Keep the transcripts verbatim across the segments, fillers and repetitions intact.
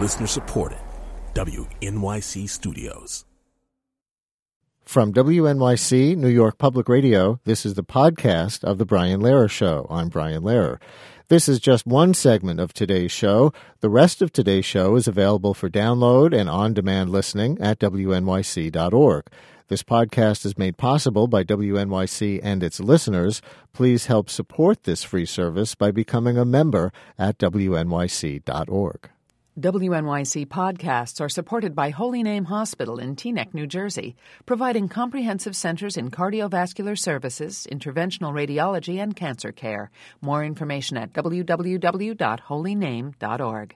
Listener supported. W N Y C Studios. From W N Y C, New York Public Radio, this is the podcast of The Brian Lehrer Show. I'm Brian Lehrer. This is just one segment of today's show. The rest of today's show is available for download and on-demand listening at W N Y C dot org. This podcast is made possible by W N Y C and its listeners. Please help support this free service by becoming a member at W N Y C dot org. W N Y C podcasts are supported by Holy Name Hospital in Teaneck, New Jersey, providing comprehensive centers in cardiovascular services, interventional radiology, and cancer care. More information at w w w dot holy name dot org.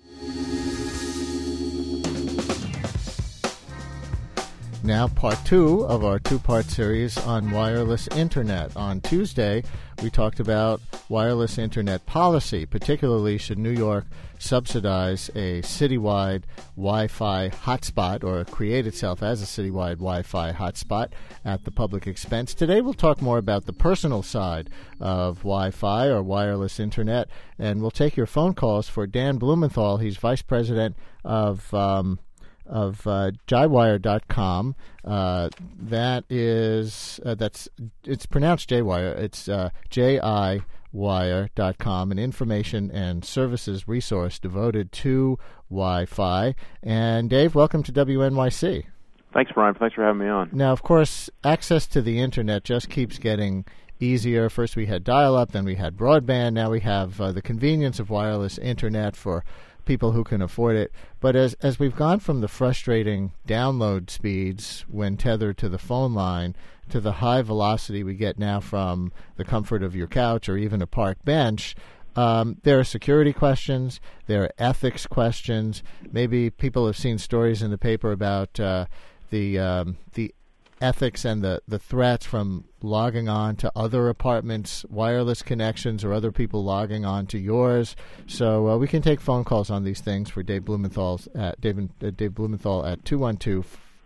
Now, part two of our two-part series on wireless internet. On Tuesday, we talked about wireless internet policy, particularly should New York subsidize a citywide Wi-Fi hotspot or create itself as a citywide Wi-Fi hotspot at the public expense. Today, we'll talk more about the personal side of Wi-Fi or wireless internet, and we'll take your phone calls for Dan Blumenthal. He's vice president of Um, of uh, Jaywire dot com. Uh, that is, uh, that's, it's pronounced Jaywire. It's uh, J I wire dot com, an information and services resource devoted to Wi-Fi. And Dave, welcome to W N Y C. Thanks, Brian. Thanks for having me on. Now, of course, access to the internet just keeps getting easier. First we had dial-up, then we had broadband. Now we have uh, the convenience of wireless internet for people who can afford it. But as as we've gone from the frustrating download speeds when tethered to the phone line to the high velocity we get now from the comfort of your couch or even a park bench, um, there are security questions, there are ethics questions. Maybe people have seen stories in the paper about uh, the um, the ethics and the, the threats from logging on to other apartments' wireless connections or other people logging on to yours. So uh, we can take phone calls on these things for Dave Blumenthal at Dave, uh, Dave Blumenthal at two one two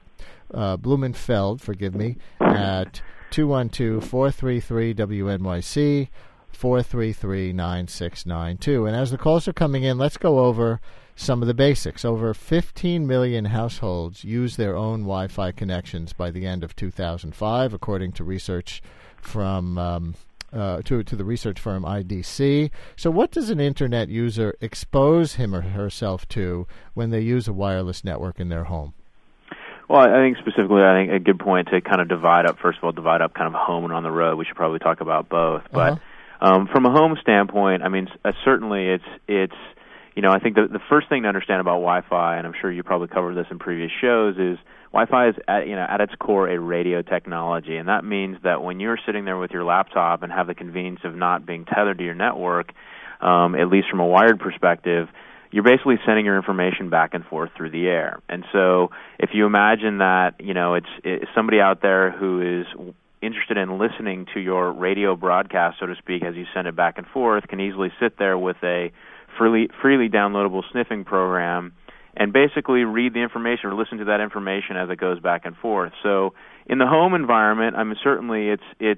uh, Blumenfeld, forgive me, at two one two, four three three, W N Y C, four three three, nine six nine two. And as the calls are coming in, let's go over some of the basics. Over fifteen million households use their own Wi-Fi connections by the end of two thousand five, according to research from um, uh, to to the research firm I D C. So, what does an internet user expose him or herself to when they use a wireless network in their home? Well, I think specifically, I think a good point to kind of divide up. First of all, divide up kind of home and on the road. We should probably talk about both. But uh-huh. um, from a home standpoint, I mean, uh, certainly it's it's. You know, I think the, the first thing to understand about Wi-Fi, and I'm sure you probably covered this in previous shows, is Wi-Fi is at, you know, at its core a radio technology, and that means that when you're sitting there with your laptop and have the convenience of not being tethered to your network, um, at least from a wired perspective, you're basically sending your information back and forth through the air. And so, if you imagine that, you know, it's, it's somebody out there who is interested in listening to your radio broadcast, so to speak, as you send it back and forth, can easily sit there with a freely freely downloadable sniffing program and basically read the information or listen to that information as it goes back and forth. So in the home environment, I mean, certainly it's it's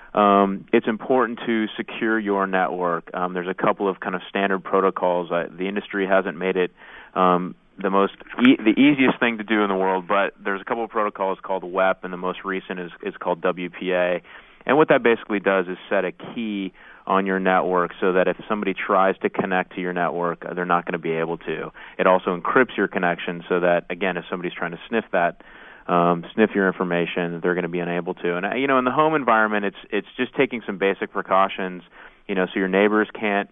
um, it's important to secure your network. Um, there's a couple of kind of standard protocols. Uh, the industry hasn't made it um, the most e- the easiest thing to do in the world, but there's a couple of protocols called W E P, and the most recent is, is called W P A. And what that basically does is set a key on your network so that if somebody tries to connect to your network, they're not going to be able to. It also encrypts your connection so that, again, if somebody's trying to sniff that, um, sniff your information, they're going to be unable to. And, you know, in the home environment, it's it's just taking some basic precautions, you know, so your neighbors can't,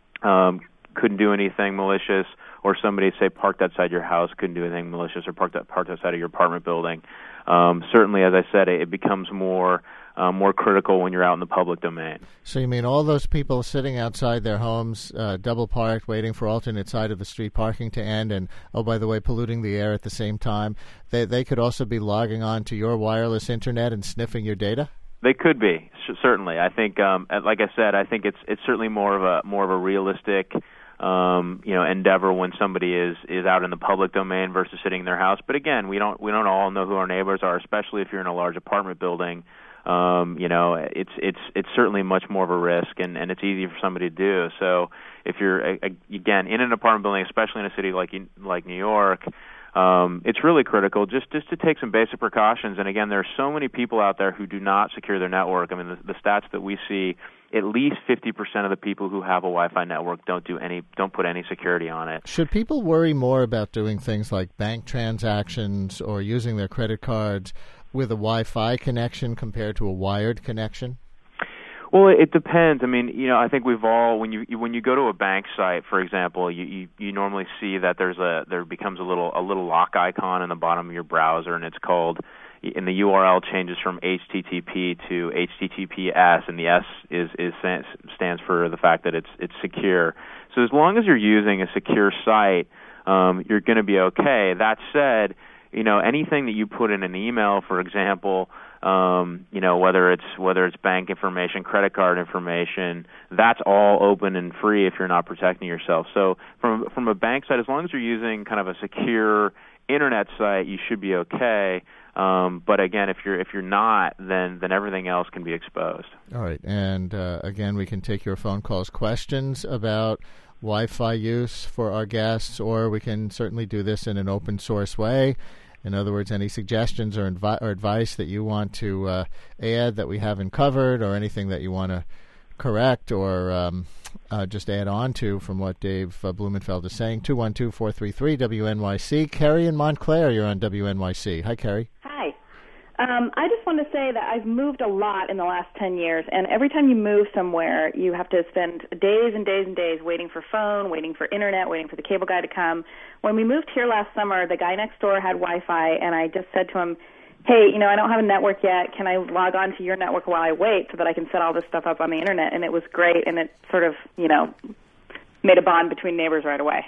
um, couldn't do anything malicious, or somebody, say, parked outside your house couldn't do anything malicious, or parked, parked outside of your apartment building. Um, certainly, as I said, it, it becomes more Uh, more critical when you're out in the public domain. So you mean all those people sitting outside their homes, uh, double parked, waiting for alternate side of the street parking to end, and, oh, by the way, polluting the air at the same time, they they could also be logging on to your wireless internet and sniffing your data? They could be, certainly. I think, um, like I said, I think it's it's certainly more of a more of a realistic um, you know, endeavor when somebody is, is out in the public domain versus sitting in their house. But again, we don't we don't all know who our neighbors are, especially if you're in a large apartment building. um, you know, it's it's it's certainly much more of a risk, and, and it's easy for somebody to do. So if you're again in an apartment building, especially in a city like like New York, um, it's really critical just just to take some basic precautions. And again, there are so many people out there who do not secure their network. I mean, the, the stats that we see, at least fifty percent of the people who have a Wi-Fi network don't do any don't put any security on it. Should people worry more about doing things like bank transactions or using their credit cards with a Wi-Fi connection compared to a wired connection? Well, it depends. I mean, you know, I think we've all when you when you go to a bank site, for example, you, you, you normally see that there's a there becomes a little a little lock icon in the bottom of your browser, and it's called, and the U R L changes from H T T P to H T T P S, and the S is is stands for the fact that it's it's secure. So as long as you're using a secure site, um, you're going to be okay. That said, you know, anything that you put in an email, for example, um, you know, whether it's whether it's bank information, credit card information, that's all open and free if you're not protecting yourself. So from from a bank side, as long as you're using kind of a secure internet site, you should be okay. Um, but again, if you're if you're not, then then everything else can be exposed. All right, and uh, again, we can take your phone calls, questions about Wi-Fi use for our guests, or we can certainly do this in an open source way. In other words, any suggestions or, invi- or advice that you want to uh, add that we haven't covered, or anything that you want to correct or um, uh, just add on to from what Dave uh, Blumenfeld is saying. two one two, four three three, W N Y C. Carrie in Montclair, you're on W N Y C. Hi, Carrie. Hi. Um, I just want to say that I've moved a lot in the last ten years, and every time you move somewhere, you have to spend days and days and days waiting for phone, waiting for internet, waiting for the cable guy to come. When we moved here last summer, the guy next door had Wi-Fi, and I just said to him, hey, you know, I don't have a network yet. Can I log on to your network while I wait so that I can set all this stuff up on the internet? And it was great, and it sort of, you know, made a bond between neighbors right away.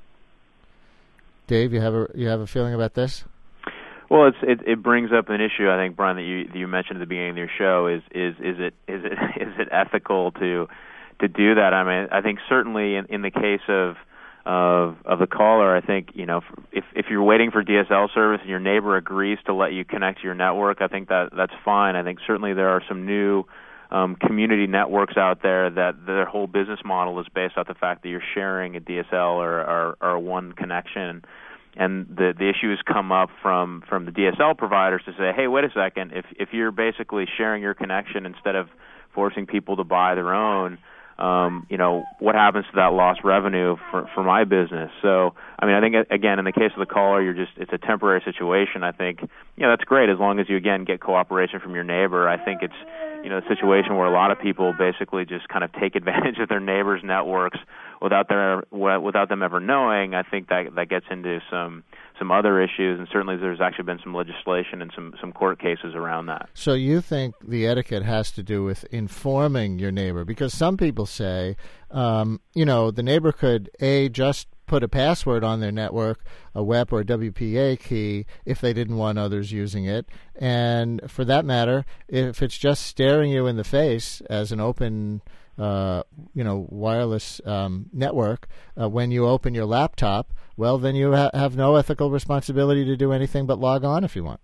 Dave, you have a you have a feeling about this? Well, it's, it it brings up an issue, I think, Brian, that you that you mentioned at the beginning of your show. Is is is it is it is it ethical to to do that? I mean, I think certainly in, in the case of of of the caller, I think, you know, if if you're waiting for D S L service and your neighbor agrees to let you connect to your network, I think that that's fine. I think certainly there are some new um, community networks out there that their whole business model is based off the fact that you're sharing a D S L or or, or one connection. And the the issues come up from, from the D S L providers to say, hey, wait a second, if if you're basically sharing your connection instead of forcing people to buy their own, um, you know, what happens to that lost revenue for for my business? So, I mean, I think, again, in the case of the caller, you're just it's a temporary situation. I think, you know, that's great as long as you, again, get cooperation from your neighbor. I think it's, you know, a situation where a lot of people basically just kind of take advantage of their neighbors' networks without their without them ever knowing. I think that that gets into some some other issues, and certainly there's actually been some legislation and some some court cases around that. So you think the etiquette has to do with informing your neighbor? Because some people say, um, you know, the neighbor could a just put a password on their network, a W E P or a W P A key, if they didn't want others using it. And for that matter, if it's just staring you in the face as an open Uh, you know, wireless um, network, uh, when you open your laptop, well, then you ha- have no ethical responsibility to do anything but log on if you want.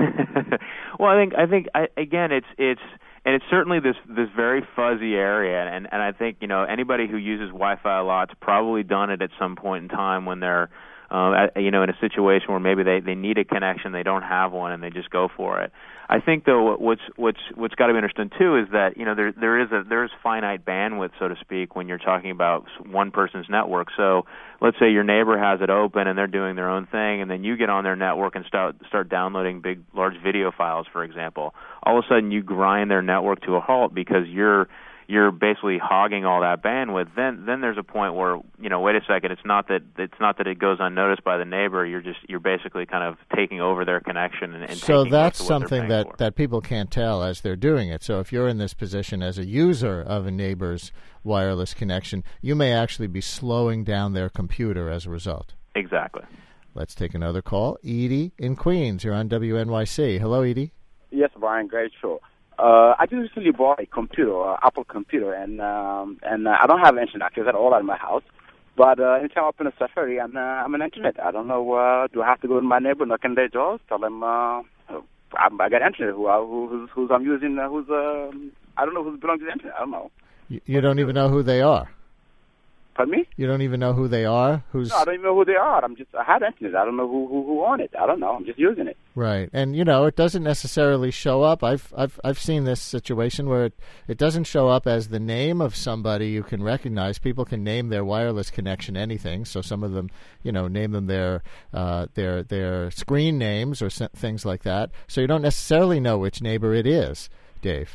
Well, I think I think I, again, it's it's and it's certainly this this very fuzzy area, and and I think, you know, anybody who uses Wi-Fi a lot's probably done it at some point in time when they're uh, at, you know, in a situation where maybe they, they need a connection, they don't have one, and they just go for it. I think, though, what's what's what's got to be understood too is that, you know, there there is a there is finite bandwidth, so to speak, when you're talking about one person's network. So let's say your neighbor has it open and they're doing their own thing, and then you get on their network and start start downloading big large video files, for example. All of a sudden, you grind their network to a halt because you're you're basically hogging all that bandwidth. Then then there's a point where, you know, wait a second, it's not that it's not that it goes unnoticed by the neighbor. You're just you're basically kind of taking over their connection and, and so taking that's most of what something they're that, paying for. that people can't tell as they're doing it. So if you're in this position as a user of a neighbor's wireless connection, you may actually be slowing down their computer as a result. Exactly. Let's take another call. Edie in Queens, you're on W N Y C. Hello, Edie. Yes, Brian, great show. Uh, I just recently bought a computer, uh, Apple computer, and um, and uh, I don't have internet access at all at my house. But uh, anytime I open a Safari, I'm, uh, I'm on internet. I don't know, uh, do I have to go to my neighbor, knock on their doors, tell them, uh, I'm, I got internet who, who who's, who's I'm using uh, who's uh, I don't know who belongs to the internet. I don't know. You, you don't even know who they are. Pardon me? You don't even know who they are? Who's... No, I don't even know who they are. I'm just, I have internet. I don't know who, who, who on it. I don't know. I'm just using it. Right. And, you know, it doesn't necessarily show up. I've I've I've seen this situation where it, it doesn't show up as the name of somebody you can recognize. People can name their wireless connection anything. So some of them, you know, name them their uh, their their screen names or things like that. So you don't necessarily know which neighbor it is, Dave.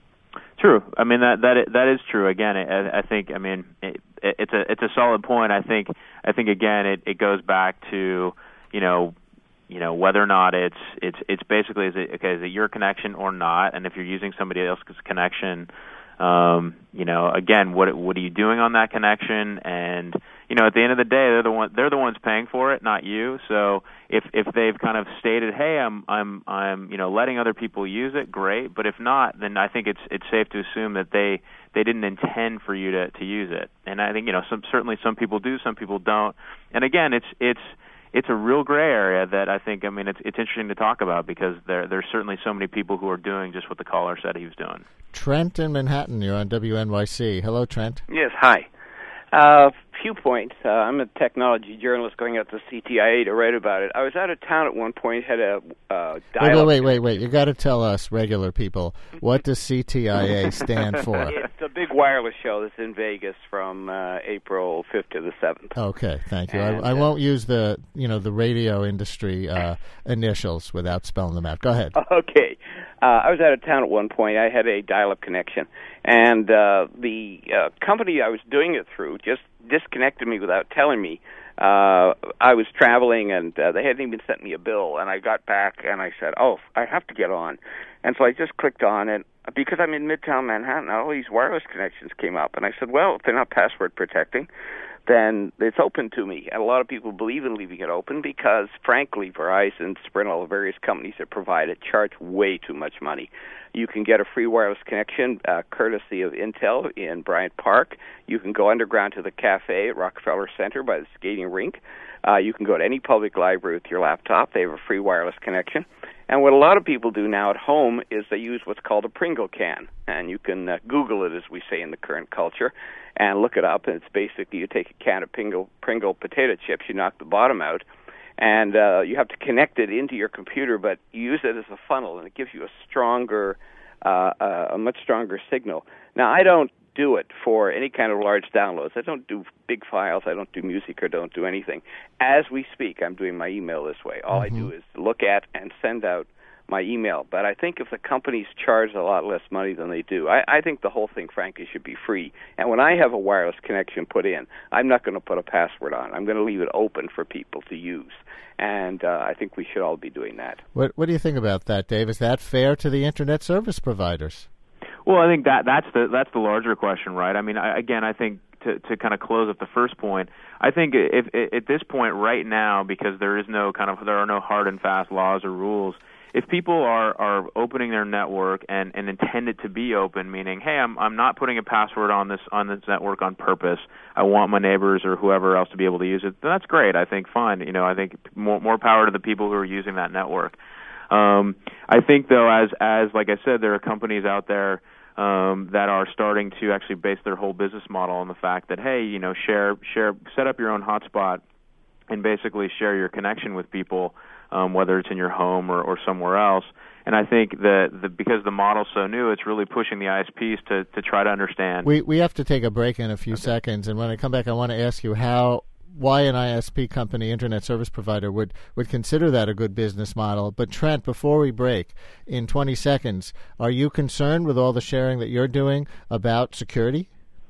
True. I mean that that is, that is true. Again, I, I think. I mean, it, it's a it's a solid point. I think. I think again, it, it goes back to you know, you know whether or not it's it's it's basically is it okay is it your connection or not? And if you're using somebody else's connection, um, you know, again, what what are you doing on that connection? And you know, at the end of the day, they're the one they're the ones paying for it, not you. So if if they've kind of stated, hey, I'm I'm I'm you know letting other people use it, great. But if not, then I think it's it's safe to assume that they they didn't intend for you to to use it. And I think you know some certainly some people do, some people don't. And again, it's it's it's a real gray area that I think I mean it's it's interesting to talk about because there there's certainly so many people who are doing just what the caller said he was doing. Trent in Manhattan, you're on W N Y C. Hello, Trent. Yes, hi. Uh, few points. Uh, I'm a technology journalist going out to C T I A to write about it. I was out of town at one point, had a uh, dial-up. Wait, wait, wait, wait. You got to tell us, regular people, what does C T I A stand for? It's a big wireless show that's in Vegas from uh, April fifth to the seventh. Okay, thank you. And, I, I uh, won't use the, you know, the radio industry uh, initials without spelling them out. Go ahead. Okay. Uh, I was out of town at one point. I had a dial-up connection, and uh, the uh, company I was doing it through just disconnected me without telling me. Uh, I was traveling, and uh, they hadn't even sent me a bill, and I got back, and I said, oh, I have to get on. And so I just clicked on it. Because I'm in Midtown Manhattan, all these wireless connections came up, and I said, well, if they're not password protecting, then it's open to me. And a lot of people believe in leaving it open because, frankly, Verizon, Sprint, all the various companies that provide it charge way too much money. You can get a free wireless connection uh, courtesy of Intel in Bryant Park. You can go underground to the cafe at Rockefeller Center by the skating rink. Uh, you can go to any public library with your laptop. They have a free wireless connection. And what a lot of people do now at home is they use what's called a Pringle can. And you can uh, Google it, as we say in the current culture, and look it up. And it's basically you take a can of Pringle, Pringle potato chips, you knock the bottom out, and uh, you have to connect it into your computer, but you use it as a funnel, and it gives you a stronger, uh, uh, a much stronger signal. Now, I don't do it for any kind of large downloads. I don't do big files. I don't do music or don't do anything. As we speak, I'm doing my email this way. All mm-hmm. I do is look at and send out my email. But I think if the companies charge a lot less money than they do, I, I think the whole thing, frankly, should be free. And when I have a wireless connection put in, I'm not going to put a password on. I'm going to leave it open for people to use. And uh, I think we should all be doing that. What, what do you think about that, Dave? Is that fair to the Internet service providers? Well, I think that that's the that's the larger question, right? I mean, I, again, I think to to kind of close up the first point, I think if, if at this point right now, because there is no kind of there are no hard and fast laws or rules, if people are, are opening their network and, and intend it to be open, meaning, hey, I'm I'm not putting a password on this on this network on purpose. I want my neighbors or whoever else to be able to use it. Then that's great. I think fine. You know, I think more more power to the people who are using that network. Um, I think though, as as like I said, there are companies out there um, that are starting to actually base their whole business model on the fact that, hey, you know, share share set up your own hotspot and basically share your connection with people. Um, whether it's in your home or, or somewhere else. And I think that the, because the model's so new, it's really pushing the I S Ps to, to try to understand. We we have to take a break in a few okay. seconds, and when I come back, I want to ask you how why an I S P company, internet service provider, would, would consider that a good business model. But Trent, before we break, in twenty seconds, are you concerned with all the sharing that you're doing about security?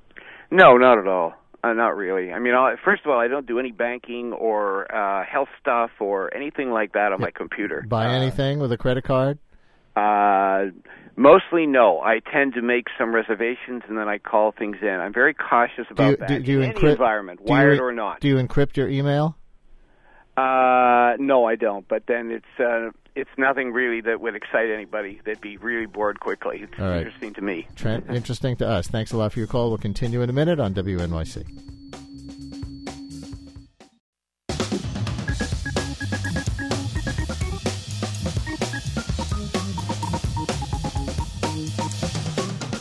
No, not at all. Uh, not really. I mean, I'll, first of all, I don't do any banking or uh, health stuff or anything like that on my computer. Buy uh, anything with a credit card? Uh, mostly no. I tend to make some reservations and then I call things in. I'm very cautious about do you, that. Do, do you in encrypt, any environment, wired you, or not. Do you encrypt your email? Uh, no, I don't. But then it's uh, it's nothing really that would excite anybody. They'd be really bored quickly. It's All right. interesting to me. Trent, interesting to us. Thanks a lot for your call. We'll continue in a minute on W N Y C.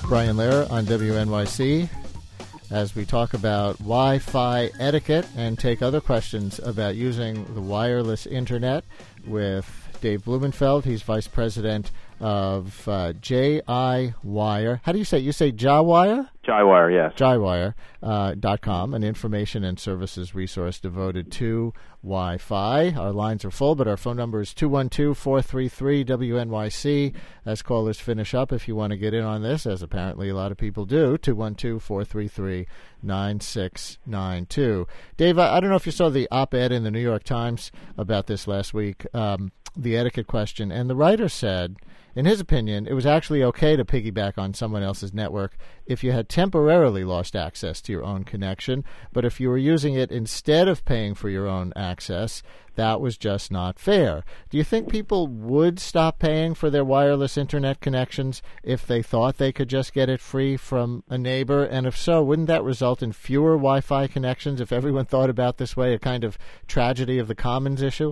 Brian Lehrer on W N Y C as we talk about Wi-Fi etiquette and take other questions about using the wireless internet with Dave Blumenfeld. He's Vice President of uh, J I Wire. How do you say it? You say Jawire? Jawire, yes. Jawire uh, dot com, an information and services resource devoted to Wi-Fi. Our lines are full, but our phone number is two one two, four three three, W N Y C. As callers finish up, if you want to get in on this, as apparently a lot of people do, two one two, four three three, nine six nine two. Dave, I don't know if you saw the op-ed in the New York Times about this last week, um, the etiquette question, and the writer said, in his opinion, it was actually okay to piggyback on someone else's network if you had temporarily lost access to your own connection, but if you were using it instead of paying for your own access, that was just not fair. Do you think people would stop paying for their wireless internet connections if they thought they could just get it free from a neighbor? And if so, wouldn't that result in fewer Wi-Fi connections if everyone thought about this way, a kind of tragedy of the commons issue?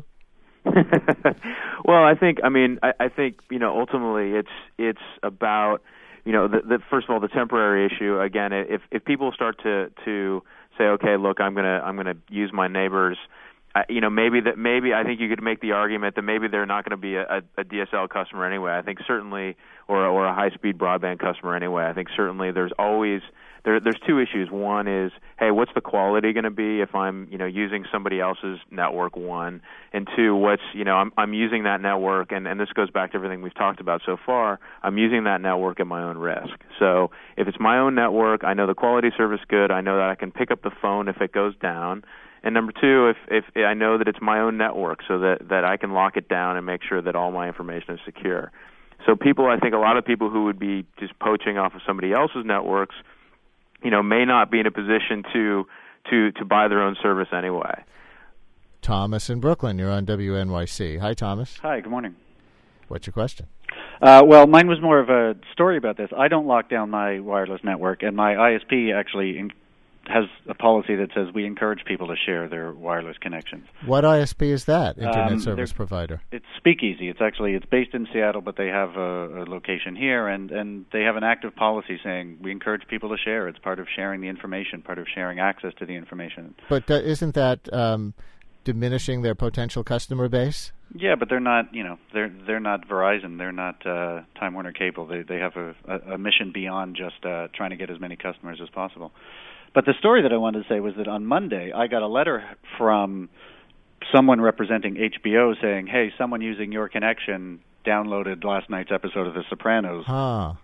Well, I think, I mean, I, I think, you know, ultimately it's it's about, you know, the, the first of all, the temporary issue. Again, if if people start to to say, okay, look, I'm gonna I'm gonna use my neighbors, I, you know, maybe that maybe I think you could make the argument that maybe they're not going to be a, a D S L customer anyway. I think certainly, or or a high-speed broadband customer anyway. I think certainly there's always there there's two issues. One is, hey, what's the quality going to be if I'm, you know, using somebody else's network? One, and two, what's, you know, I'm I'm using that network, and and this goes back to everything we've talked about so far. I'm using that network at my own risk. So if it's my own network, I know the quality of service is good. I know that I can pick up the phone if it goes down. And number two, if, if I know that it's my own network, so that, that I can lock it down and make sure that all my information is secure. So people, I think a lot of people who would be just poaching off of somebody else's networks, you know, may not be in a position to to, to buy their own service anyway. Thomas in Brooklyn, you're on W N Y C. Hi, Thomas. Hi, good morning. What's your question? Uh, well, mine was more of a story about this. I don't lock down my wireless network, and my I S P actually in- has a policy that says we encourage people to share their wireless connections. What I S P is that? Internet um, service provider. It's Speakeasy. It's actually it's based in Seattle, but they have a, a location here, and, and they have an active policy saying we encourage people to share. It's part of sharing the information, part of sharing access to the information. But uh, isn't that um, diminishing their potential customer base? Yeah, but they're not. You know, they're they're not Verizon. They're not uh, Time Warner Cable. They they have a, a, a mission beyond just uh, trying to get as many customers as possible. But the story that I wanted to say was that on Monday, I got a letter from someone representing H B O saying, hey, someone using your connection downloaded last night's episode of The Sopranos. Huh.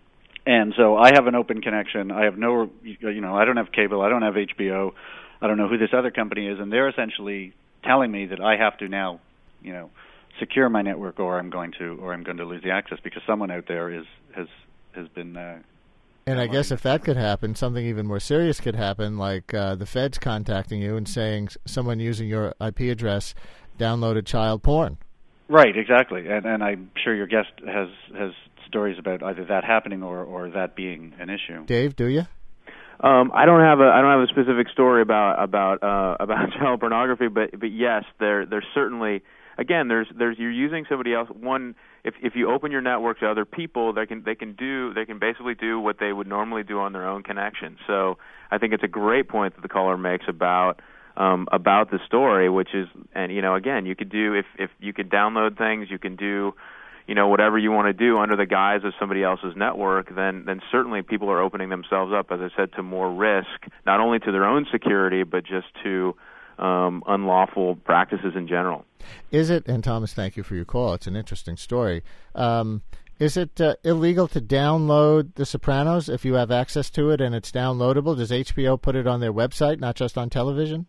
And so I have an open connection. I have no, you know, I don't have cable. I don't have H B O. I don't know who this other company is. And they're essentially telling me that I have to now, you know, secure my network or I'm going to, or I'm going to lose the access because someone out there is, has, has been, uh, And I guess if that could happen, something even more serious could happen, like uh, the feds contacting you and saying someone using your I P address downloaded child porn. Right, exactly. And, and I'm sure your guest has, has stories about either that happening or, or that being an issue. Dave, do you? Um, I don't have a I don't have a specific story about about uh, about child pornography, but but yes, there there's certainly. Again, there's there's you're using somebody else. One, if if you open your network to other people, they can they can do they can basically do what they would normally do on their own connection. So I think it's a great point that the caller makes about um, about the story, which is, and you know, again, you could do if if you could download things, you can do, you know, whatever you want to do under the guise of somebody else's network. Then then certainly people are opening themselves up, as I said, to more risk, not only to their own security, but just to Um, unlawful practices in general. Is it, and Thomas, thank you for your call. It's an interesting story. Um, is it uh, illegal to download The Sopranos if you have access to it and it's downloadable? Does H B O put it on their website, not just on television?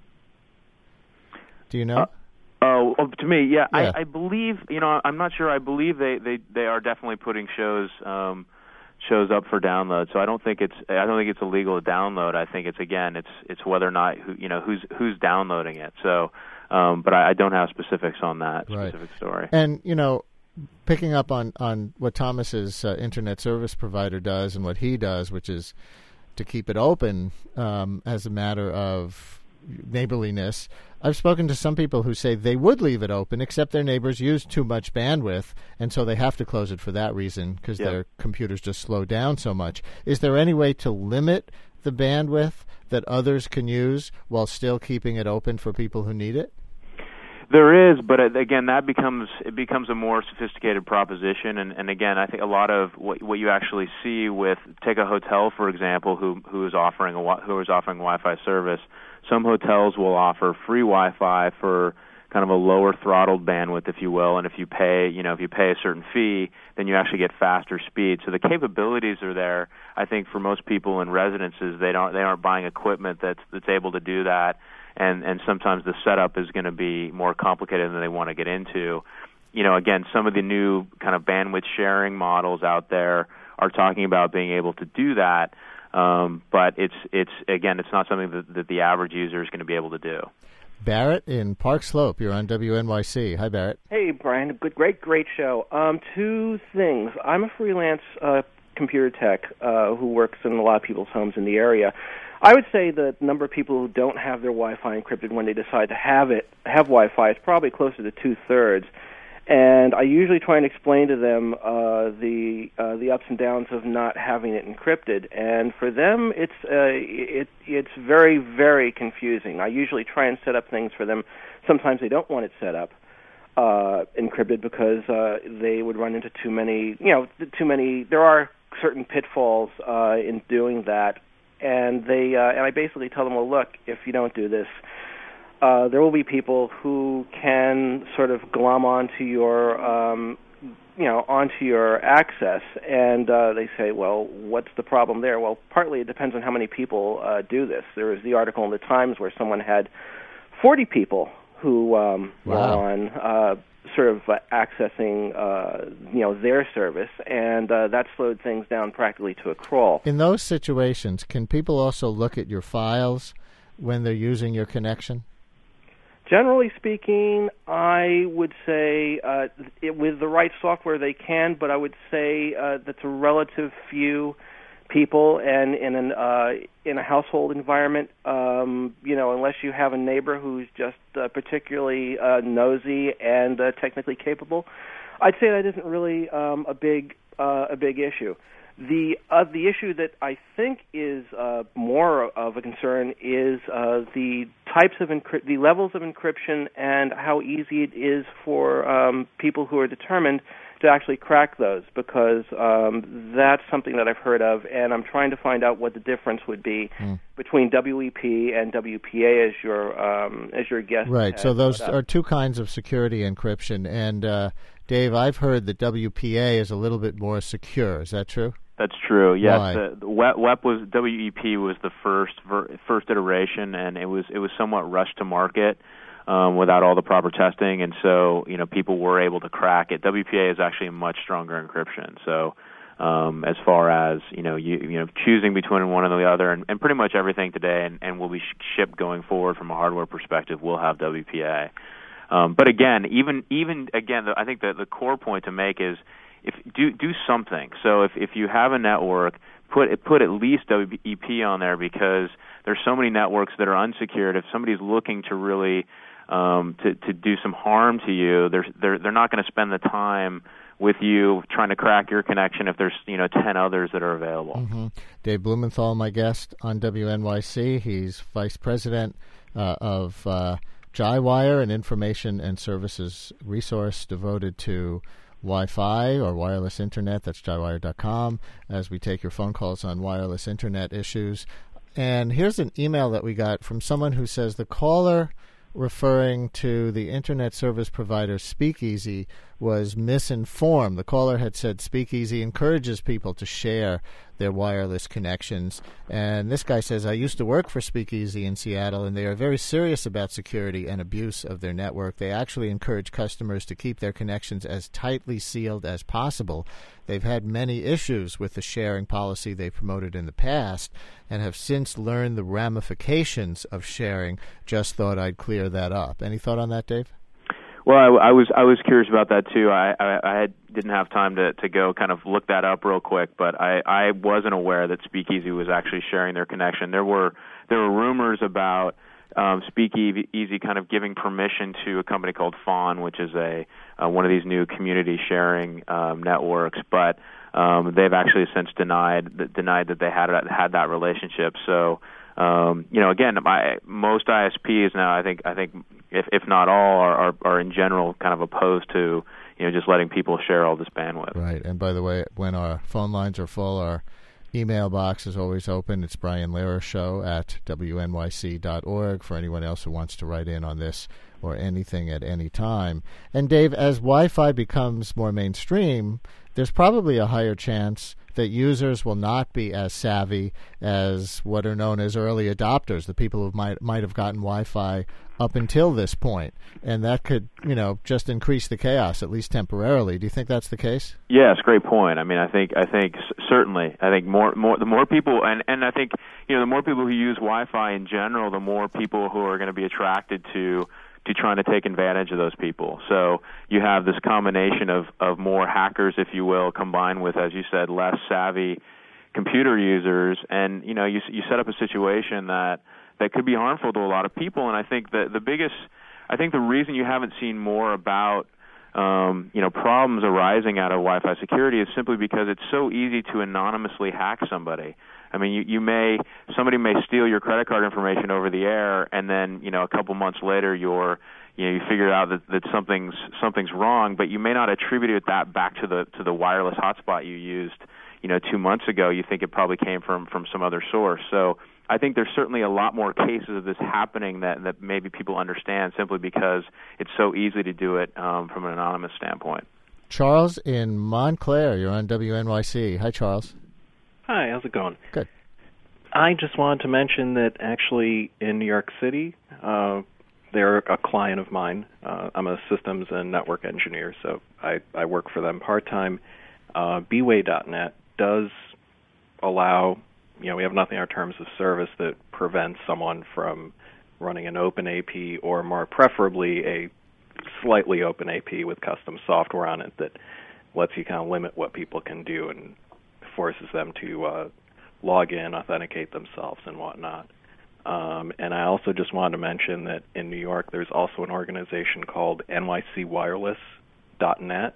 Do you know? Uh, oh, oh, to me, yeah, yeah. I, I believe, you know, I'm not sure. I believe they, they, they are definitely putting shows um, shows up for download. So I don't think it's I don't think it's illegal to download. I think it's again it's it's whether or not who, you know who's who's downloading it. So, um, but I, I don't have specifics on that right. specific story. And you know, picking up on on what Thomas's uh, internet service provider does and what he does, which is to keep it open um, as a matter of neighborliness. I've spoken to some people who say they would leave it open, except their neighbors use too much bandwidth, and so they have to close it for that reason because yep. their computers just slow down so much. Is there any way to limit the bandwidth that others can use while still keeping it open for people who need it? There is, but again, that becomes it becomes a more sophisticated proposition, and, and again, I think a lot of what what you actually see with take a hotel for example, who who is offering a who is offering Wi-Fi service. Some hotels will offer free Wi-Fi for kind of a lower throttled bandwidth, if you will, and if you pay, you know, if you pay a certain fee, then you actually get faster speed. So the capabilities are there. I think for most people in residences, they don't they aren't buying equipment that's that's able to do that. And, and sometimes the setup is going to be more complicated than they want to get into. You know, again, some of the new kind of bandwidth sharing models out there are talking about being able to do that, um, but it's it's again, it's not something that, that the average user is going to be able to do. Barrett in Park Slope, you're on W N Y C. Hi, Barrett. Hey, Brian. Good, great, great show. Um, two things. I'm a freelance uh, computer tech uh, who works in a lot of people's homes in the area. I would say the number of people who don't have their Wi-Fi encrypted when they decide to have it, have Wi-Fi, is probably closer to two-thirds. And I usually try and explain to them uh, the uh, the ups and downs of not having it encrypted. And for them, it's uh, it it's very, very confusing. I usually try and set up things for them. Sometimes they don't want it set up uh, encrypted because uh, they would run into too many, you know, too many. There are certain pitfalls uh, in doing that. And they uh, and I basically tell them, well, look, if you don't do this, uh, there will be people who can sort of glom onto your, um, you know, onto your access. And uh, they say, well, what's the problem there? Well, partly it depends on how many people uh, do this. There was the article in the Times where someone had forty people who um, wow. were on uh, sort of uh, accessing, uh, you know, their service, and uh, that slowed things down practically to a crawl. In those situations, can people also look at your files when they're using your connection? Generally speaking, I would say uh, it, with the right software they can, but I would say uh, that's a relative few people, and in an uh, in a household environment, um, you know, unless you have a neighbor who's just uh, particularly uh, nosy and uh, technically capable, I'd say that isn't really um, a big uh, a big issue. The uh, the issue that I think is uh, more of a concern is uh, the types of encrypt- the levels of encryption and how easy it is for um, people who are determined to actually crack those, because um, that's something that I've heard of, and I'm trying to find out what the difference would be mm. between W E P and W P A as your um, as your guest. Right. So those are two kinds of security encryption, and uh, Dave, I've heard that W P A is a little bit more secure. Is that true? That's true. Yes, Why? the, the W E P was W E P was the first ver, first iteration, and it was it was somewhat rushed to market. Um, without all the proper testing, and so you know people were able to crack it. W P A is actually a much stronger encryption. So, um, as far as you know, you, you know, choosing between one and the other, and, and pretty much everything today, and, and will be shipped going forward from a hardware perspective, will have W P A. Um, but again, even even again, the, I think the the core point to make is if do do something. So if if you have a network, put put at least W E P on there, because there's so many networks that are unsecured. If somebody's looking to really Um, to, to do some harm to you, they're they're they're not going to spend the time with you trying to crack your connection if there's you know ten others that are available. Mm-hmm. Dave Blumenthal, my guest on W N Y C. He's vice president uh, of uh, JaiWire, an information and services resource devoted to Wi-Fi or wireless internet. That's jai wire dot com. As we take your phone calls on wireless internet issues, and here's an email that we got from someone who says the caller referring to the internet service provider Speakeasy was misinformed. The caller had said Speakeasy encourages people to share their wireless connections. And this guy says, I used to work for Speakeasy in Seattle, and they are very serious about security and abuse of their network. They actually encourage customers to keep their connections as tightly sealed as possible. They've had many issues with the sharing policy they promoted in the past and have since learned the ramifications of sharing. Just thought I'd clear that up. Any thought on that, Dave? Well, I, I was I was curious about that too. I I, I had, didn't have time to, to go kind of look that up real quick, but I, I wasn't aware that Speakeasy was actually sharing their connection. There were there were rumors about um, Speakeasy kind of giving permission to a company called Fawn, which is a uh, one of these new community sharing um, networks, but um, they've actually since denied that, denied that they had had that relationship. So, um, you know, again, my, most I S Ps now, I think, I think, if if not all, are, are are in general kind of opposed to, you know, just letting people share all this bandwidth. Right. And by the way, when our phone lines are full, our email box is always open. It's Brian Lehrer Show at W N Y C dot org for anyone else who wants to write in on this or anything at any time. And Dave, as Wi-Fi becomes more mainstream, there's probably a higher chance that users will not be as savvy as what are known as early adopters, the people who might might have gotten Wi-Fi up until this point, and that could, you know, just increase the chaos, at least temporarily. Do you think that's the case? Yes, great point. I mean, I think, I think certainly, I think more, more, the more people, and, and I think, you know, the more people who use Wi-Fi in general, the more people who are going to be attracted to, to trying to take advantage of those people. So you have this combination of, of more hackers, if you will, combined with, as you said, less savvy computer users, and, you know, you, you set up a situation that, that could be harmful to a lot of people. And I think that the biggest, I think the reason you haven't seen more about, um, you know, problems arising out of Wi-Fi security is simply because it's so easy to anonymously hack somebody. I mean, you, you may, somebody may steal your credit card information over the air, and then, you know, a couple months later, you're, you know, you figure out that, that something's something's wrong, but you may not attribute that back to the to the wireless hotspot you used, you know, two months ago. You think it probably came from from some other source. So I think there's certainly a lot more cases of this happening that, that maybe people understand simply because it's so easy to do it um, from an anonymous standpoint. Charles in Montclair, you're on W N Y C. Hi, Charles. Hi, how's it going? Good. I just wanted to mention that actually in New York City, uh, they're a client of mine. Uh, I'm a systems and network engineer, so I, I work for them part-time. Uh, B way dot net does allow, you know, we have nothing in our terms of service that prevents someone from running an open A P or more preferably a slightly open A P with custom software on it that lets you kind of limit what people can do and forces them to uh, log in, authenticate themselves, and whatnot. Um, and I also just wanted to mention that in New York there's also an organization called N Y C wireless dot net,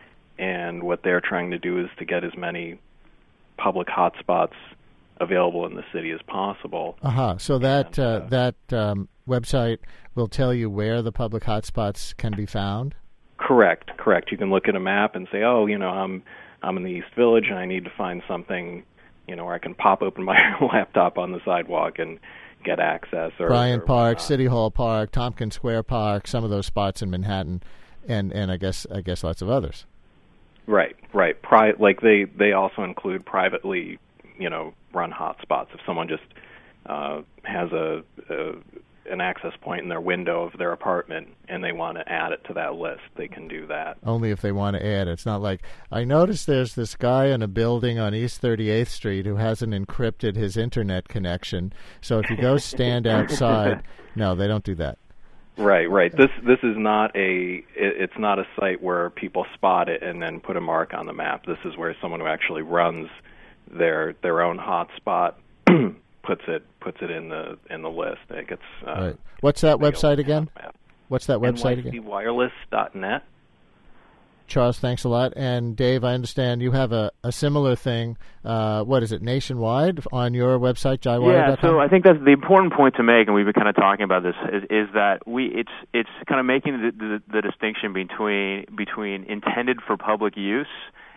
and what they're trying to do is to get as many public hotspots available in the city as possible. Uh-huh. So that and, uh, uh, that um, website will tell you where the public hotspots can be found? Correct, correct. You can look at a map and say, oh, you know, I'm I'm in the East Village and I need to find something, you know, where I can pop open my laptop on the sidewalk and get access. Or Bryant or Park, whatnot. City Hall Park, Tompkins Square Park, some of those spots in Manhattan, and, and I guess I guess lots of others. Right, right. Pri- like they, they also include privately, you know, run hotspots. If someone just uh, has a, a an access point in their window of their apartment and they want to add it to that list, they can do that. Only if they want to add it. It's not like, I noticed there's this guy in a building on East thirty-eighth Street who hasn't encrypted his internet connection, so if you go stand outside, no, they don't do that. Right, right. This this is not a it, it's not a site where people spot it and then put a mark on the map. This is where someone who actually runs their their own hotspot puts it puts it in the in the list. It gets uh, right. What's that website again? What's that website N Y C again? wireless dot net. Charles, thanks a lot. And Dave, I understand you have a, a similar thing. Uh, what is it, nationwide on your website, Jaiwire Yeah, dot com? so I think that's the important point to make, and we've been kind of talking about this, is, is that we it's it's kind of making the, the, the distinction between between intended for public use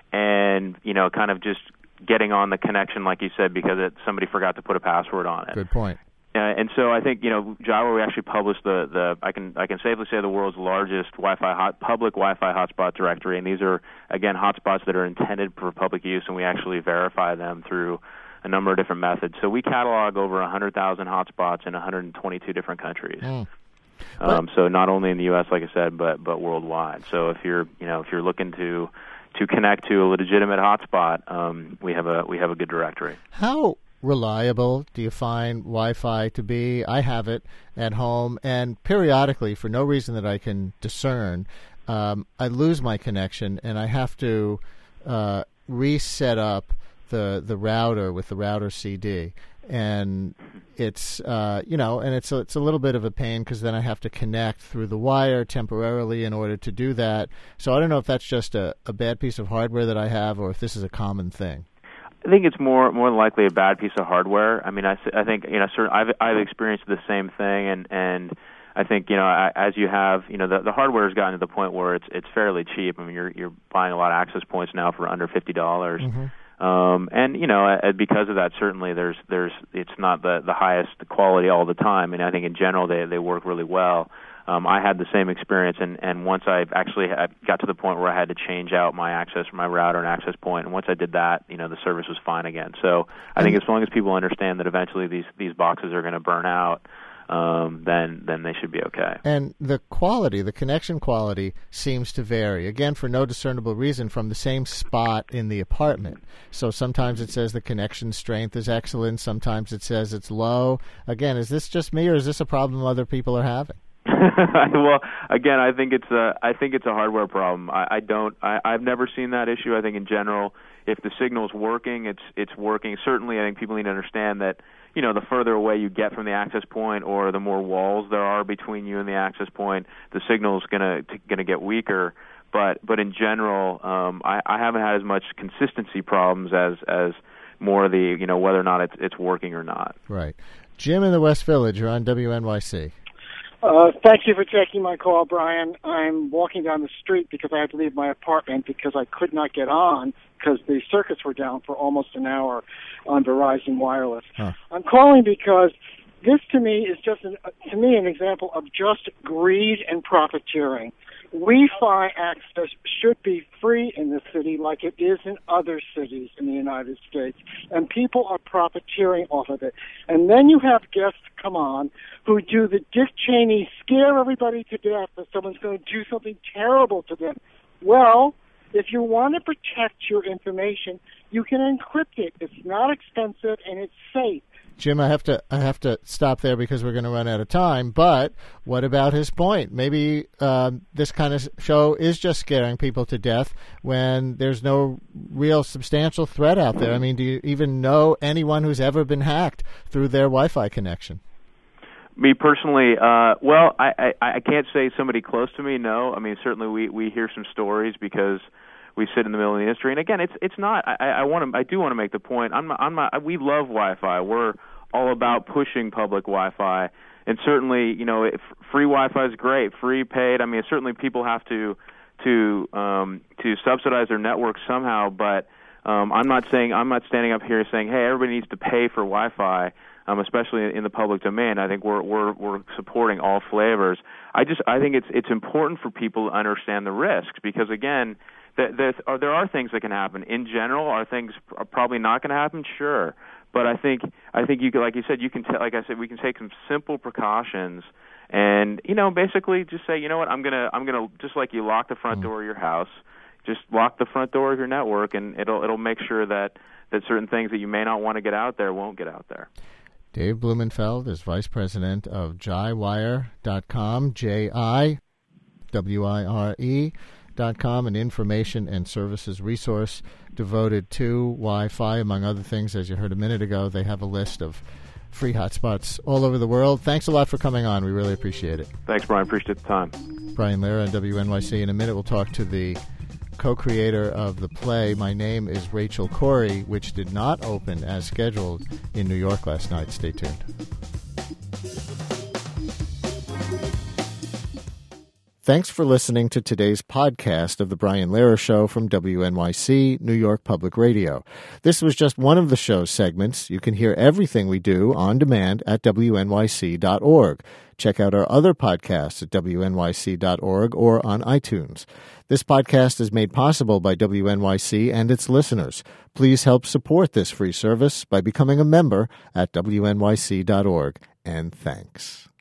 and, you know, kind of just getting on the connection, like you said, because it, somebody forgot to put a password on it. Good point. Uh, and so I think, you know, Jaiwire, we actually published the, the I can I can safely say the world's largest Wi-Fi hot, public Wi-Fi hotspot directory, and these are, again, hotspots that are intended for public use, and we actually verify them through a number of different methods. So we catalog over one hundred thousand hotspots in one hundred twenty-two different countries. Mm. Um, so not only in the U S, like I said, but but worldwide. So if you're, you know, if you're looking to to connect to a legitimate hotspot, um, we have a we have a good directory. How reliable do you find Wi-Fi to be? I have it at home, and periodically, for no reason that I can discern, um, I lose my connection, and I have to uh, reset up the the router with the router C D. and it's uh, you know, and it's a, it's a little bit of a pain because then I have to connect through the wire temporarily in order to do that. So I don't know if that's just a, a bad piece of hardware that I have, or if this is a common thing. I think it's more more than likely a bad piece of hardware. I mean, I, I think you know, certain, I've I've experienced the same thing, and and I think you know, I, as you have, you know, the the hardware has gotten to the point where it's it's fairly cheap. I mean, you're you're buying a lot of access points now for under fifty dollars. Mm-hmm. Um, and you know, because of that, certainly there's there's it's not the the highest quality all the time, and I think in general they they work really well. Um, I had the same experience, and, and once I actually had, got to the point where I had to change out my access, my router and access point, and once I did that, you know, the service was fine again. So I think as long as people understand that eventually these these boxes are going to burn out, Um, then then they should be okay. And the quality, the connection quality, seems to vary, again, for no discernible reason, from the same spot in the apartment. So sometimes it says the connection strength is excellent. Sometimes it says it's low. Again, is this just me, or is this a problem other people are having? Well, again, I think it's a I think it's a hardware problem. I, I don't. I, I've never seen that issue. I think in general, if the signal's working, it's it's working. Certainly, I think people need to understand that, you know, the further away you get from the access point, or the more walls there are between you and the access point, the signal's gonna gonna get weaker. But but in general, um, I, I haven't had as much consistency problems as as more the you know whether or not it's it's working or not. Right. Jim in the West Village, you're on W N Y C. Uh, thank you for taking my call, Brian. I'm walking down the street because I had to leave my apartment because I could not get on because the circuits were down for almost an hour on Verizon Wireless. Huh. I'm calling because this, to me, is just an, to me an example of just greed and profiteering. Wi-Fi access should be free in this city like it is in other cities in the United States, and people are profiteering off of it. And then you have guests come on who do the Dick Cheney scare everybody to death that someone's going to do something terrible to them. Well, if you want to protect your information, you can encrypt it. It's not expensive and it's safe. Jim, I have to I have to stop there because we're going to run out of time. But what about his point? Maybe uh, this kind of show is just scaring people to death when there's no real substantial threat out there. I mean, do you even know anyone who's ever been hacked through their Wi-Fi connection? Me personally, uh, well, I, I, I can't say somebody close to me, no. I mean, certainly we, we hear some stories because we sit in the middle of the industry. And again, it's it's not. I, I want to. I do want to make the point. I'm not, I'm not. We love Wi-Fi. We're all about pushing public Wi-Fi, and certainly, you know, if free Wi-Fi is great. Free, paid. I mean, certainly people have to to um, to subsidize their network somehow. But um, I'm not saying I'm not standing up here saying, hey, everybody needs to pay for Wi-Fi. Um, especially in the public domain. I think we're we're we're supporting all flavors. I just I think it's it's important for people to understand the risks because again, th- there are there are things that can happen. In general, are things are probably not going to happen? Sure, but I think I think you can, like you said, you can t- like I said, we can take some simple precautions and you know basically just say, you know what, I'm gonna I'm gonna just like you lock the front door of your house, just lock the front door of your network, and it'll it'll make sure that that certain things that you may not want to get out there won't get out there. Dave Blumenfeld is Vice President of J I Wire dot com, J I W I R E dot com, an information and services resource devoted to Wi-Fi, among other things. As you heard a minute ago, they have a list of free hotspots all over the world. Thanks a lot for coming on. We really appreciate it. Thanks, Brian. Appreciate the time. Brian Lehrer on W N Y C. In a minute, we'll talk to the co-creator of the play My Name is Rachel Corrie, which did not open as scheduled in New York last night. Stay tuned. Thanks for listening to today's podcast of The Brian Lehrer Show from W N Y C, New York Public Radio. This was just one of the show's segments. You can hear everything we do on demand at W N Y C dot org. Check out our other podcasts at W N Y C dot org or on iTunes. This podcast is made possible by W N Y C and its listeners. Please help support this free service by becoming a member at W N Y C dot org. And thanks.